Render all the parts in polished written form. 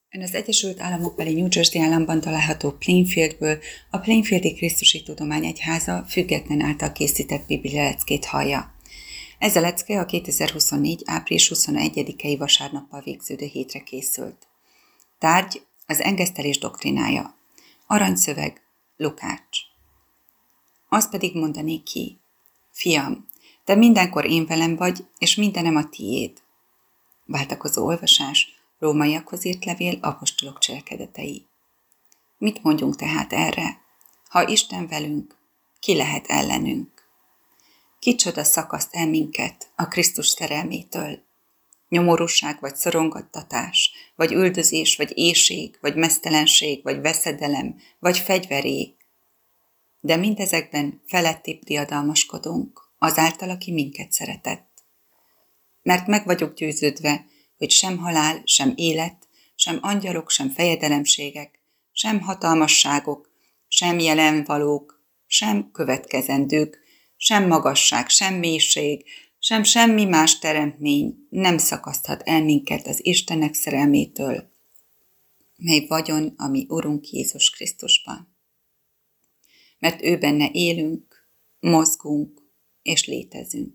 Ön az Egyesült Államokbeli New Jersey államban található Plainfieldből a Plainfieldi Krisztusi Tudományegyháza független által készített Biblia leckét hallja. Ez a lecke a 2024. április 21-i vasárnappal végződő hétre készült. Tárgy az engesztelés doktrinája. Aranyszöveg Lukács. Azt pedig mondanék ki: Fiam, te mindenkor én velem vagy, és mindenem a tiéd. Váltakozó olvasás, Rómaiakhoz írt levél, apostolok cselekedetei. Mit mondjunk tehát erre? Ha Isten velünk, ki lehet ellenünk? Kicsoda szakaszt el minket a Krisztus szerelmétől? Nyomorúság, vagy szorongattatás, vagy üldözés, vagy éhség, vagy meztelenség, vagy veszedelem, vagy fegyveré. De mindezekben felettébb diadalmaskodunk, azáltal, aki minket szeretett. Mert meg vagyok győződve, hogy sem halál, sem élet, sem angyalok, sem fejedelemségek, sem hatalmasságok, sem jelenvalók, sem következendők, sem magasság, sem mélység, sem semmi más teremtmény nem szakaszthat el minket az Istennek szerelmétől, mely vagyon a mi Urunk Jézus Krisztusban. Mert ő benne élünk, mozgunk és létezünk.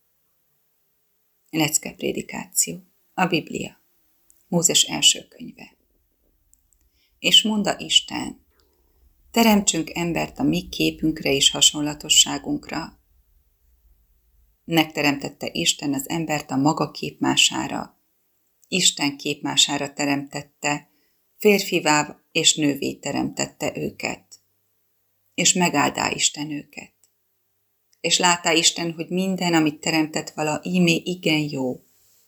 Lecke prédikáció. A Biblia. Mózes első könyve. És mondta Isten: teremtsünk embert a mi képünkre és hasonlatosságunkra. Megteremtette Isten az embert a maga képmására. Isten képmására teremtette, férfivá és nővé teremtette őket. És megáldá Isten őket. És látá Isten, hogy minden, amit teremtett vala, íme igen jó.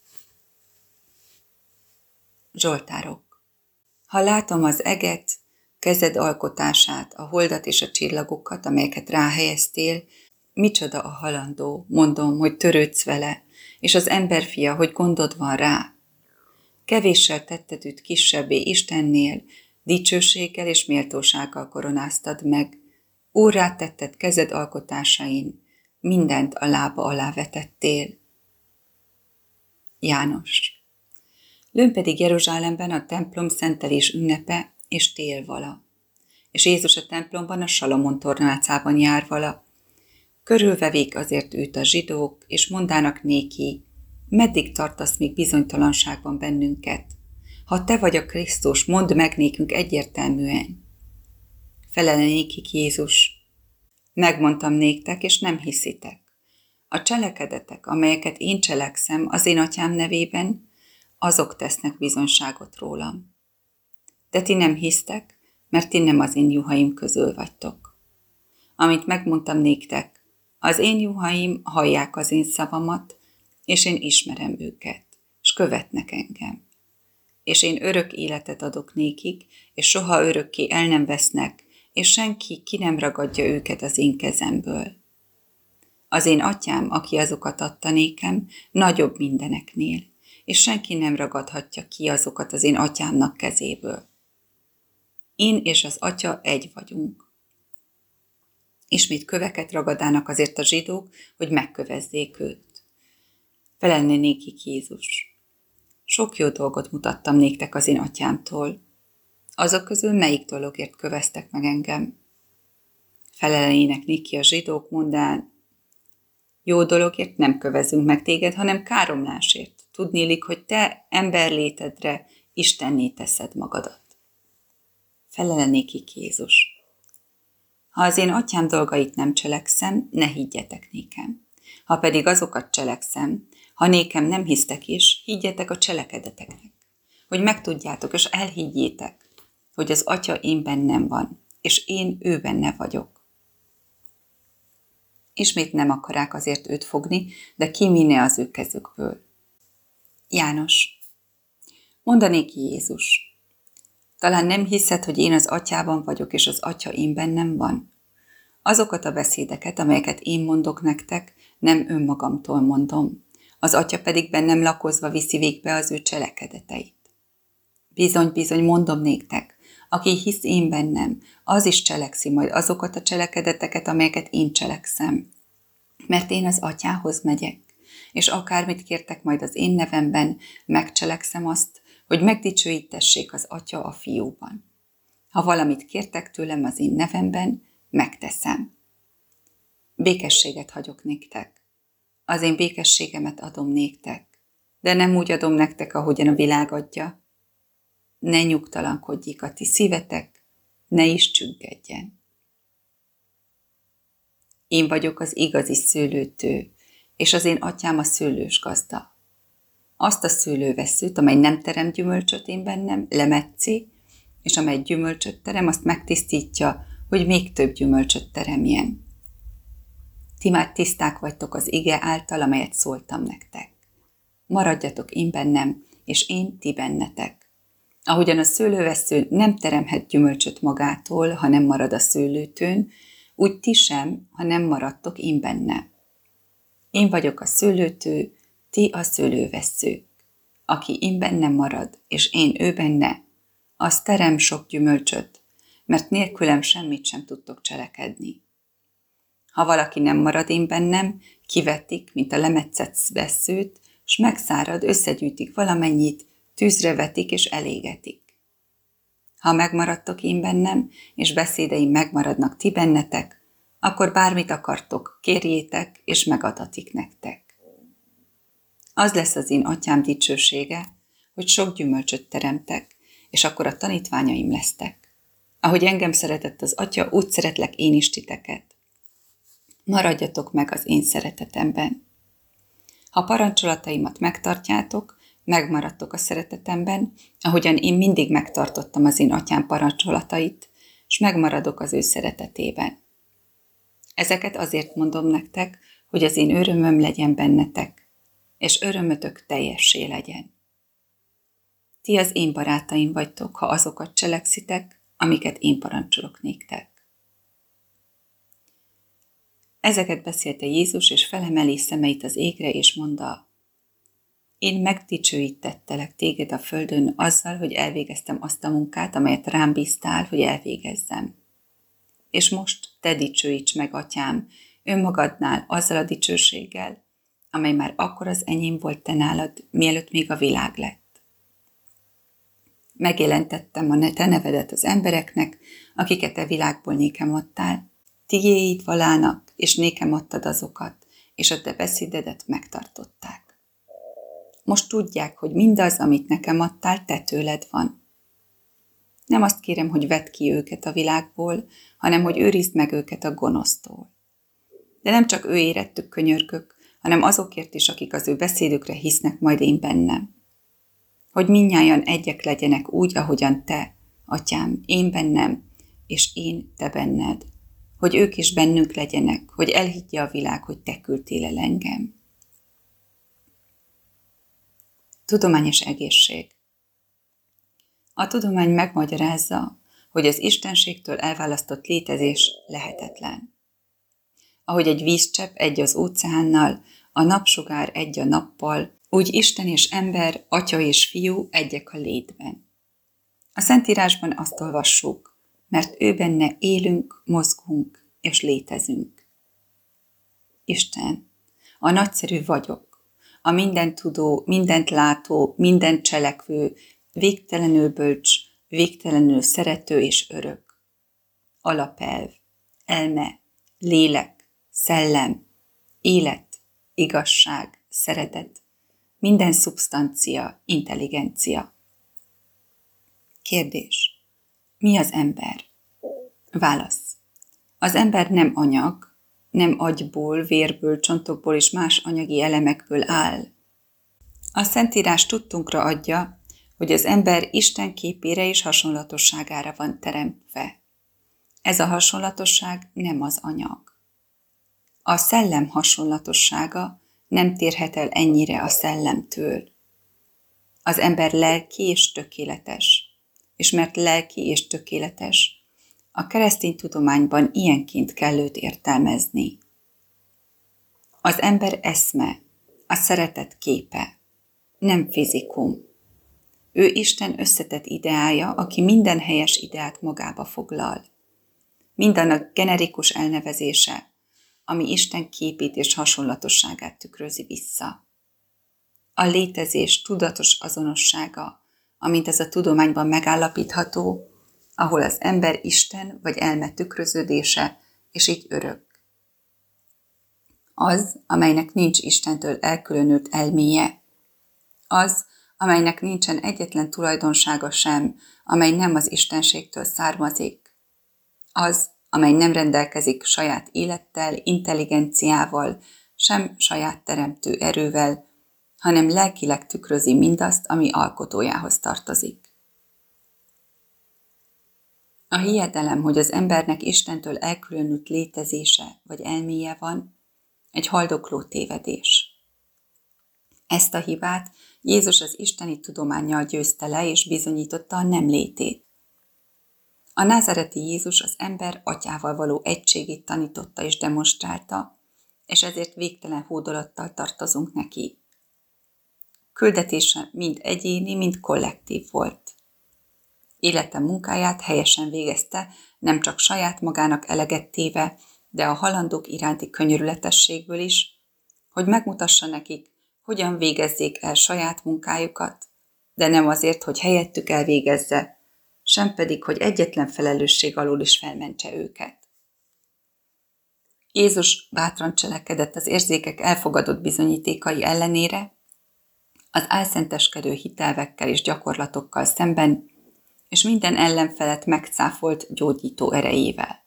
Zsoltárok. Ha látom az eget, kezed alkotását, a holdat és a csillagokat, amelyeket ráhelyeztél, micsoda a halandó, mondom, hogy törődsz vele, és az emberfia, hogy gondod van rá. Kevéssel tetted őt kisebbé Istennél, dicsőséggel és méltósággal koronáztad meg, úrrá tetted kezed alkotásain, mindent a lába alá vetettél. János. Lőn pedig Jeruzsálemben a templom szentelés ünnepe és tél vala. És Jézus a templomban a Salamon tornácában jár vala. Körülvevék azért őt a zsidók, és mondának néki: meddig tartasz még bizonytalanságban bennünket? Ha te vagy a Krisztus, mondd meg nékünk egyértelműen. Felele nékik Jézus: megmondtam néktek, és nem hiszitek. A cselekedetek, amelyeket én cselekszem az én atyám nevében, azok tesznek bizonyságot rólam. De ti nem hisztek, mert ti nem az én juhaim közül vagytok. Amit megmondtam néktek, az én juhaim hallják az én szavamat, és én ismerem őket, és követnek engem. És én örök életet adok nékik, és soha örökké el nem vesznek, és senki ki nem ragadja őket az én kezemből. Az én atyám, aki azokat adta nékem, nagyobb mindeneknél, és senki nem ragadhatja ki azokat az én atyámnak kezéből. Én és az atya egy vagyunk. Ismét köveket ragadának azért a zsidók, hogy megkövezzék őt. Felelne nékik Jézus: sok jó dolgot mutattam néktek az én atyámtól. Azok közül melyik dologért köveztek meg engem? Felelnének néki a zsidók, mondán: jó dologért nem kövezünk meg téged, hanem káromlásért. Tudnélik, hogy te emberlétedre Istenné teszed magadat. Felele nékik Jézus: ha az én atyám dolgait nem cselekszem, ne higgyetek nékem. Ha pedig azokat cselekszem, ha nékem nem hisztek is, higgyetek a cselekedeteknek, hogy megtudjátok és elhiggyétek, hogy az atya én bennem van, és én ő benne vagyok. Ismét nem akarák azért őt fogni, de kimine az ő kezükből. János. Mondanék Jézus: talán nem hiszed, hogy én az atyában vagyok, és az atya én bennem van? Azokat a beszédeket, amelyeket én mondok nektek, nem önmagamtól mondom, az atya pedig bennem lakozva viszi végbe az ő cselekedeteit. Bizony, mondom néktek, aki hisz én bennem, az is cselekszi majd azokat a cselekedeteket, amelyeket én cselekszem. Mert én az atyához megyek, és akármit kértek majd az én nevemben, megcselekszem azt, hogy megdicsőítessék az Atya a Fiúban. Ha valamit kértek tőlem az én nevemben, megteszem. Békességet hagyok néktek. Az én békességemet adom néktek, de nem úgy adom nektek, ahogyan a világ adja. Ne nyugtalankodjék a ti szívetek, ne is csüggedjen. Én vagyok az igazi szőlőtő, és az én atyám a szőlős gazda. Azt a szőlővesszőt, amely nem terem gyümölcsöt én bennem, lemetszi, és amely gyümölcsöt terem, azt megtisztítja, hogy még több gyümölcsöt teremjen. Ti már tiszták vagytok az ige által, amelyet szóltam nektek. Maradjatok én bennem, és én ti bennetek. Ahogyan a szőlővessző nem teremhet gyümölcsöt magától, ha nem marad a szőlőtőn, úgy ti sem, ha nem maradtok én benne. Én vagyok a szőlőtő, ti a szőlővesszők. Aki én bennem marad, és én ő benne, az terem sok gyümölcsöt, mert nélkülem semmit sem tudtok cselekedni. Ha valaki nem marad én bennem, kivetik, mint a lemetszett vesszőt, s megszárad, összegyűjtik valamennyit, tűzre vetik és elégetik. Ha megmaradtok én bennem, és beszédeim megmaradnak ti bennetek, akkor bármit akartok, kérjétek, és megadatik nektek. Az lesz az én atyám dicsősége, hogy sok gyümölcsöt teremtek, és akkor a tanítványaim lesztek. Ahogy engem szeretett az Atya, úgy szeretlek én is titeket. Maradjatok meg az én szeretetemben. Ha parancsolataimat megtartjátok, megmaradtok a szeretetemben, ahogyan én mindig megtartottam az én atyám parancsolatait, és megmaradok az ő szeretetében. Ezeket azért mondom nektek, hogy az én örömöm legyen bennetek, és örömötök teljessé legyen. Ti az én barátaim vagytok, ha azokat cselekszitek, amiket én parancsolok néktek. Ezeket beszélte Jézus, és felemeli szemeit az égre, és mondta: Én megdicsőítettelek téged a földön azzal, hogy elvégeztem azt a munkát, amelyet rám bíztál, hogy elvégezzem. És most te dicsőíts meg, atyám, önmagadnál azzal a dicsőséggel, amely már akkor az enyém volt te nálad, mielőtt még a világ lett. Megjelentettem a te nevedet az embereknek, akiket a világból nékem adtál, tiéid valának, és nékem adtad azokat, és a te beszédedet megtartották. Most tudják, hogy mindaz, amit nekem adtál, te tőled van. Nem azt kérem, hogy vedd ki őket a világból, hanem hogy őrizd meg őket a gonosztól. De nem csak ő érettük könyörgök, hanem azokért is, akik az ő beszédükre hisznek majd én bennem. Hogy mindnyájan egyek legyenek úgy, ahogyan te, atyám, én bennem, és én te benned. Hogy ők is bennünk legyenek, hogy elhiggye a világ, hogy te küldtél el engem. Tudományos egészség. A tudomány megmagyarázza, hogy az istenségtől elválasztott létezés lehetetlen. Ahogy egy vízcsepp egy az óceánnal, a napsugár egy a nappal, úgy Isten és ember, Atya és Fiú egyek a létben. A Szentírásban azt olvassuk, mert ő benne élünk, mozgunk és létezünk. Isten, a nagyszerű vagyok, a mindent tudó, mindent látó, mindent cselekvő, végtelenül bölcs, végtelenül szerető és örök. Alapelv, elme, lélek, szellem, élet, igazság, szeretet, minden szubstancia, intelligencia. Kérdés. Mi az ember? Válasz. Az ember nem anyag, nem agyból, vérből, csontokból és más anyagi elemekből áll. A Szentírás tudtunkra adja, hogy az ember Isten képére és hasonlatosságára van teremtve. Ez a hasonlatosság nem az anyag. A szellem hasonlatossága nem térhet el ennyire a szellemtől. Az ember lelki és tökéletes, és mert lelki és tökéletes, a keresztény tudományban ilyenként kell őt értelmezni. Az ember eszme, a szeretet képe, nem fizikum. Ő Isten összetett ideája, aki minden helyes ideát magába foglal. Mindannak generikus elnevezése, ami Isten képét és hasonlatosságát tükrözi vissza. A létezés tudatos azonossága, amint ez a tudományban megállapítható, ahol az ember Isten vagy elme tükröződése, és így örök. Az, amelynek nincs Istentől elkülönült elméje. Az, amelynek nincsen egyetlen tulajdonsága sem, amely nem az istenségtől származik. Az, amely nem rendelkezik saját élettel, intelligenciával, sem saját teremtő erővel, hanem lelkileg tükrözi mindazt, ami alkotójához tartozik. A hiedelem, hogy az embernek Istentől elkülönült létezése vagy elméje van, egy haldokló tévedés. Ezt a hibát Jézus az isteni tudománnyal győzte le és bizonyította a nem létét. A názáreti Jézus az ember atyával való egységét tanította és demonstrálta, és ezért végtelen hódolattal tartozunk neki. Küldetése mind egyéni, mind kollektív volt. Élete munkáját helyesen végezte, nem csak saját magának eleget téve, de a halandók iránti könyörületességből is, hogy megmutassa nekik, hogyan végezzék el saját munkájukat, de nem azért, hogy helyettük elvégezze, sem pedig, hogy egyetlen felelősség alól is felmentse őket. Jézus bátran cselekedett az érzékek elfogadott bizonyítékai ellenére, az álszenteskedő hitelvekkel és gyakorlatokkal szemben, és minden ellenfelet megcáfolt gyógyító erejével.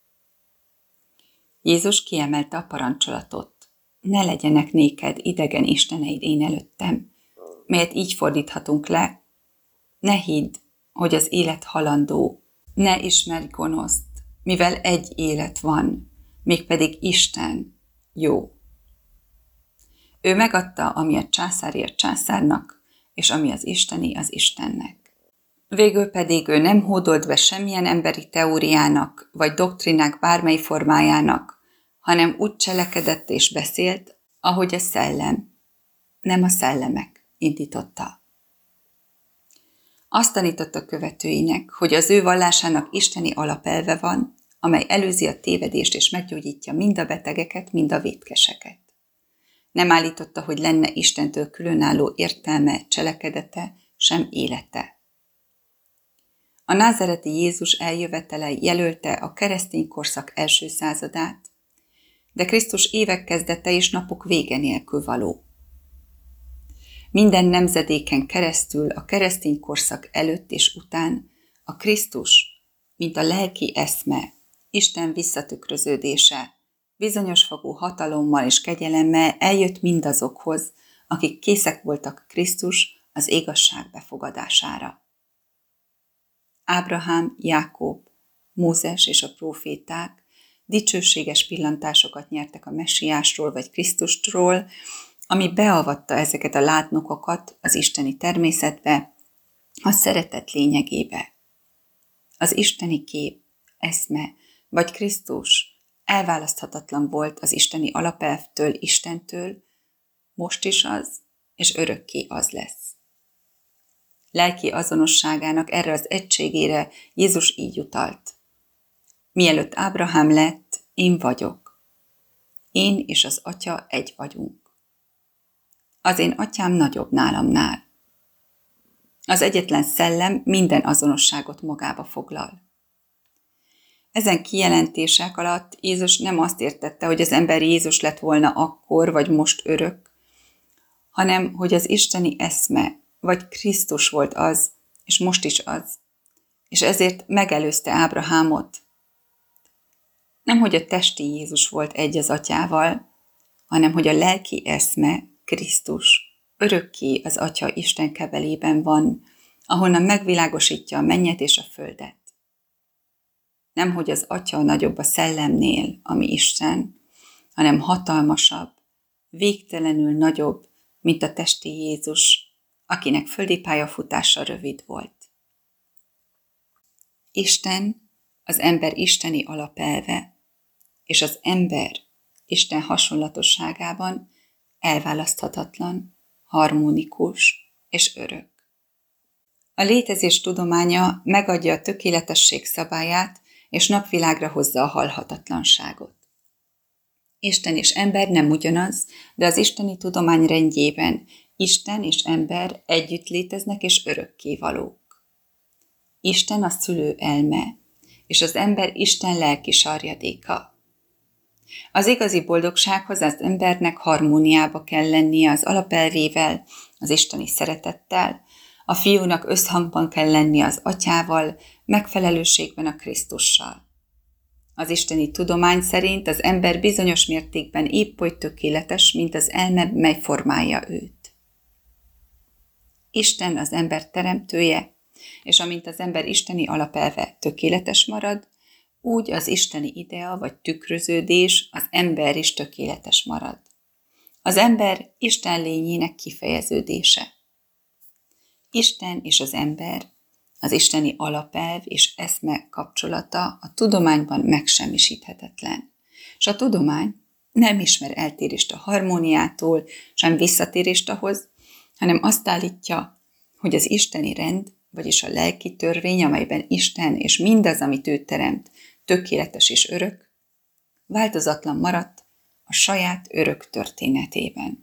Jézus kiemelte a parancsolatot. Ne legyenek néked idegen isteneid én előttem, melyet így fordíthatunk le. Ne hidd, hogy az élet halandó, ne ismerj gonoszt, mivel egy élet van, mégpedig Isten jó. Ő megadta, ami a császári a császárnak, és ami az isteni az Istennek. Végül pedig ő nem hódolt be semmilyen emberi teóriának, vagy doktrinák bármely formájának, hanem úgy cselekedett és beszélt, ahogy a szellem, nem a szellemek indította. Azt tanította követőinek, hogy az ő vallásának isteni alapelve van, amely előzi a tévedést és meggyógyítja mind a betegeket, mind a vétkeseket. Nem állította, hogy lenne Istentől különálló értelme, cselekedete, sem élete. A názáreti Jézus eljövetele jelölte a keresztény korszak első századát, de Krisztus évek kezdete és napok vége nélkül való. Minden nemzedéken keresztül a keresztény korszak előtt és után a Krisztus, mint a lelki eszme, Isten visszatükröződése, bizonyos fogú hatalommal és kegyelemmel eljött mindazokhoz, akik készek voltak Krisztus az igazság befogadására. Ábrahám, Jákob, Mózes és a próféták dicsőséges pillantásokat nyertek a messiásról vagy Krisztustról, ami beavatta ezeket a látnokokat az isteni természetbe, a szeretet lényegébe. Az isteni kép, eszme vagy Krisztus elválaszthatatlan volt az isteni alapelvtől, Istentől, most is az, és örökké az lesz. Lelki azonosságának erre az egységére Jézus így utalt. Mielőtt Ábrahám lett, én vagyok. Én és az Atya egy vagyunk. Az én atyám nagyobb nálamnál. Az egyetlen szellem minden azonosságot magába foglal. Ezen kijelentések alatt Jézus nem azt értette, hogy az ember Jézus lett volna akkor vagy most örök, hanem hogy az isteni eszme vagy Krisztus volt az, és most is az, és ezért megelőzte Ábrahámot. Nem, hogy a testi Jézus volt egy az atyával, hanem hogy a lelki eszme, Krisztus, örökké az Atya Isten kebelében van, ahonnan megvilágosítja a mennyet és a földet. Nem, hogy az Atya nagyobb a szellemnél, ami Isten, hanem hatalmasabb, végtelenül nagyobb, mint a testi Jézus, akinek földi pályafutása rövid volt. Isten az ember isteni alapelve, és az ember Isten hasonlatosságában elválaszthatatlan, harmonikus és örök. A létezés tudománya megadja a tökéletesség szabályát, és napvilágra hozza a halhatatlanságot. Isten és ember nem ugyanaz, de az isteni tudomány rendjében Isten és ember együtt léteznek és örökkévalók. Isten a szülő elme, és az ember Isten lelki sarjadéka. Az igazi boldogsághoz az embernek harmóniába kell lennie az alapelvével, az isteni szeretettel, a fiúnak összhangban kell lennie az atyával, megfelelőségben a Krisztussal. Az isteni tudomány szerint az ember bizonyos mértékben épp oly tökéletes, mint az elme, mely formálja őt. Isten az ember teremtője, és amint az ember isteni alapelve tökéletes marad, úgy az isteni idea vagy tükröződés, az ember is tökéletes marad. Az ember Isten lényének kifejeződése. Isten és az ember, az isteni alapelv és eszme kapcsolata a tudományban megsemmisíthetetlen. És a tudomány nem ismer eltérést a harmóniától, sem visszatérést ahhoz, hanem azt állítja, hogy az isteni rend, vagyis a lelki törvény, amelyben Isten és mindaz, amit ő teremt, tökéletes és örök, változatlan maradt a saját örök történetében.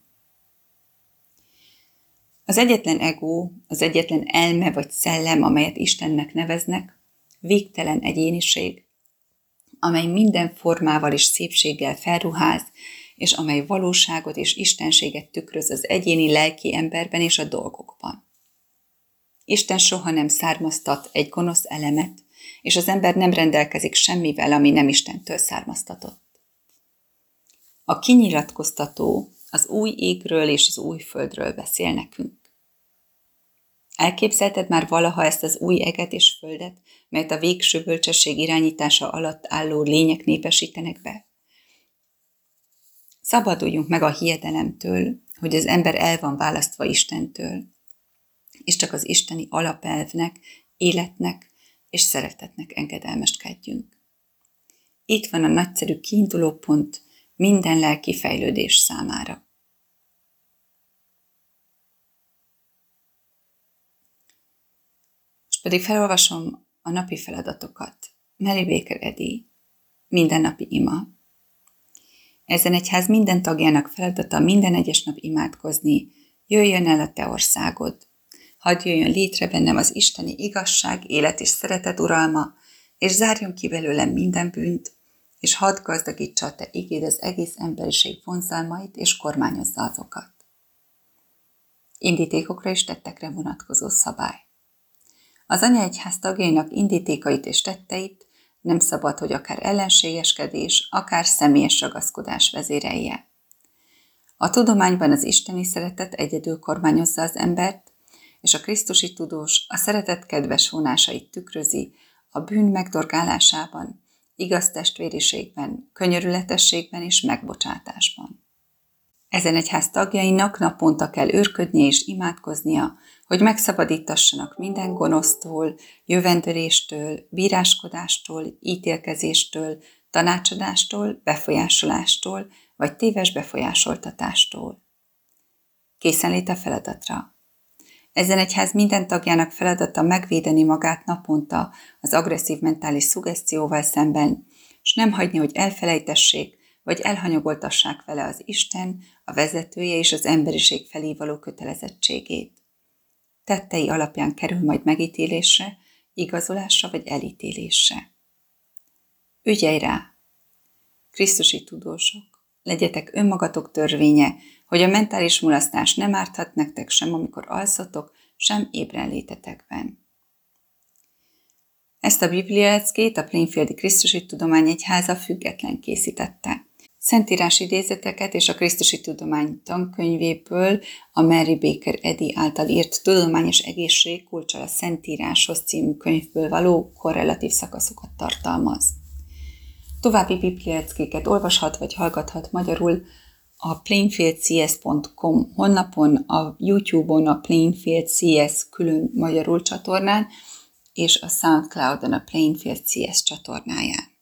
Az egyetlen ego, az egyetlen elme vagy szellem, amelyet Istennek neveznek, végtelen egyéniség, amely minden formával és szépséggel felruház, és amely valóságot és istenséget tükröz az egyéni lelki emberben és a dolgokban. Isten soha nem származtat egy gonosz elemet, és az ember nem rendelkezik semmivel, ami nem Istentől származtatott. A kinyilatkoztató az új égről és az új földről beszél nekünk. Elképzelted már valaha ezt az új eget és földet, melyet a végső bölcsesség irányítása alatt álló lények népesítenek be? Szabaduljunk meg a hiedelemtől, hogy az ember el van választva Istentől, és csak az isteni alapelvnek, életnek és szeretetnek engedelmeskedjünk. Itt van a nagyszerű kiindulópont minden lelki fejlődés számára. Most pedig felolvasom a napi feladatokat. Mary Baker Eddy, mindennapi ima. Ezen egyház minden tagjának feladata minden egyes nap imádkozni, jöjjön el a te országod. Hadd jöjjön létre bennem az isteni igazság, élet és szeretet uralma, és zárjon ki belőlem minden bűnt, és hadd gazdagítsa a te igéd az egész emberiség vonzalmait, és kormányozza azokat. Indítékokra és tettekre vonatkozó szabály. Az anyaegyház tagjainak indítékait és tetteit nem szabad, hogy akár ellenségeskedés, akár személyes ragaszkodás vezérelje. A tudományban az isteni szeretet egyedül kormányozza az embert, és a krisztusi tudós a szeretet kedves vonásait tükrözi a bűn megdorgálásában, igaz testvériségben, könyörületességben és megbocsátásban. Ezen egyház tagjainak naponta kell őrködni és imádkoznia, hogy megszabadítassanak minden gonosztól, jövendöléstől, bíráskodástól, ítélkezéstől, tanácsadástól, befolyásolástól vagy téves befolyásoltatástól. Készenlét a feladatra. Ezen egyház minden tagjának feladata megvédeni magát naponta az agresszív mentális szuggesztióval szemben, és nem hagyni, hogy elfelejtessék, vagy elhanyagoltassák vele az Isten, a vezetője és az emberiség felé való kötelezettségét. Tettei alapján kerül majd megítélésre, igazolásra vagy elítélésre. Ügyelj rá! Krisztusi tudósok, legyetek önmagatok törvénye, hogy a mentális mulasztás nem árthat nektek sem, amikor alszotok, sem ébrenlétetekben. Ezt a biblialeckét a Plainfieldi Krisztusi Tudományegyháza független készítette. Szentírás idézeteket és a Krisztusi Tudomány tankönyvéből a Mary Baker Eddy által írt Tudományos egészség kulccsal a Szentíráshoz című könyvből való korrelatív szakaszokat tartalmaz. További biblialeckéket olvashat vagy hallgathat magyarul a plainfieldcs.com honlapon, a YouTube-on a Plainfield CS külön magyarul csatornán, és a SoundCloud-on a Plainfield CS csatornáján.